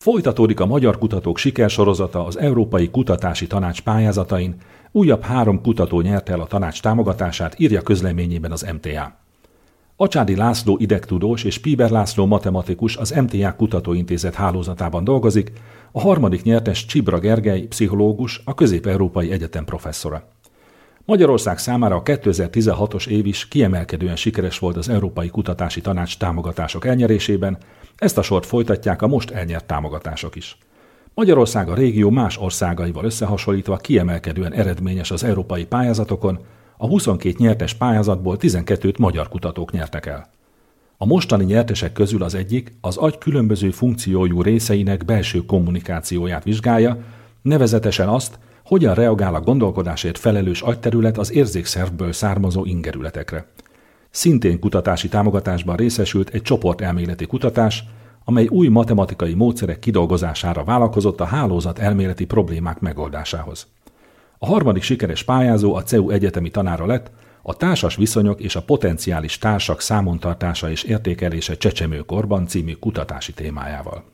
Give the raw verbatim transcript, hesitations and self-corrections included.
Folytatódik a magyar kutatók sikersorozata az Európai Kutatási Tanács pályázatain, újabb három kutató nyerte el a tanács támogatását, írja közleményében az em té á. Acsádi László idegtudós és Piber László matematikus az em té á Kutatóintézet hálózatában dolgozik, a harmadik nyertes Csibra Gergely, pszichológus, a Közép-Európai Egyetem professzora. Magyarország számára a kétezer-tizenhatos év is kiemelkedően sikeres volt az Európai Kutatási Tanács támogatások elnyerésében, ezt a sort folytatják a most elnyert támogatások is. Magyarország a régió más országaival összehasonlítva kiemelkedően eredményes az európai pályázatokon, a huszonkét nyertes pályázatból tizenkettőt magyar kutatók nyertek el. A mostani nyertesek közül az egyik az agy különböző funkciójú részeinek belső kommunikációját vizsgálja, nevezetesen azt, hogyan reagál a gondolkodásért felelős agyterület az érzékszervből származó ingerületekre. Szintén kutatási támogatásban részesült egy csoportelméleti kutatás, amely új matematikai módszerek kidolgozására vállalkozott a hálózat elméleti problémák megoldásához. A harmadik sikeres pályázó a cé e u egyetemi tanára lett, a társas viszonyok és a potenciális társak számontartása és értékelése csecsemőkorban című kutatási témájával.